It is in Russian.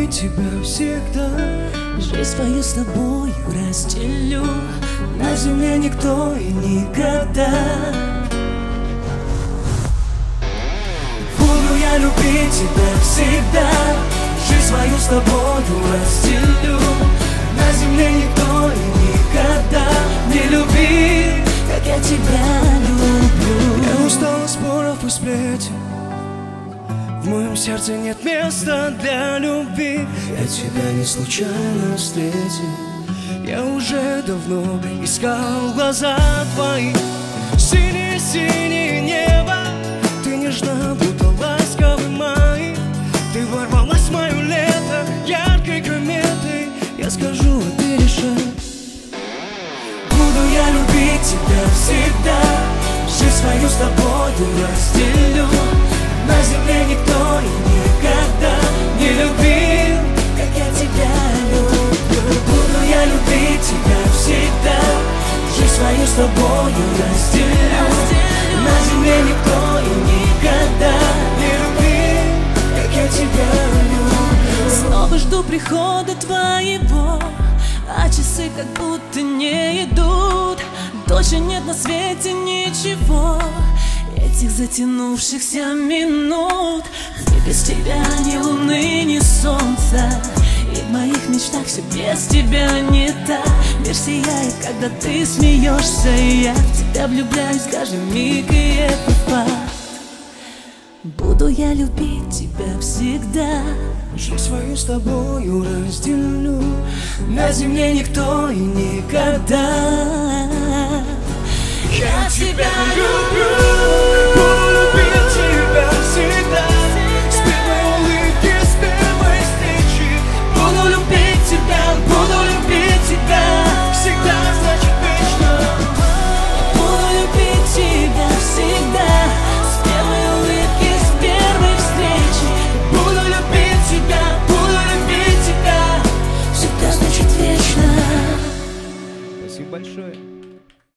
любить тебя всегда. Жизнь свою с тобою разделю, на земле никто и никогда. Буду я любить тебя всегда. Жизнь свою с тобою разделю, на земле никто и никогда Не люби, как я тебя люблю. Я устал от споров и сплетен, в моем сердце нет места для любви. Я тебя не случайно встретил, я уже давно искал глаза твои. Синее-синее небо, ты нежна, будто ласковый май. Ты ворвалась в мое лето яркой кометой. Я скажу, а ты решай. Буду я любить тебя всегда. Жизнь свою с тобою разделю, на земле никто и никогда Не любил, как я тебя люблю. Буду я любить тебя всегда. Жизнь свою с тобою разделю, на земле никто и никогда не любил, как я тебя люблю. Снова жду прихода твоего, а часы как будто не идут. Дольше нет на свете ничего, этих затянувшихся минут. Где без тебя ни луны, ни солнца, и в моих мечтах все без тебя не так. Мир сияет, когда ты смеешься, и я в тебя влюбляюсь каждый миг, и это факт. Буду я любить тебя всегда. Жизнь свою с тобою разделю, на земле никто и никогда. Я тебя люблю.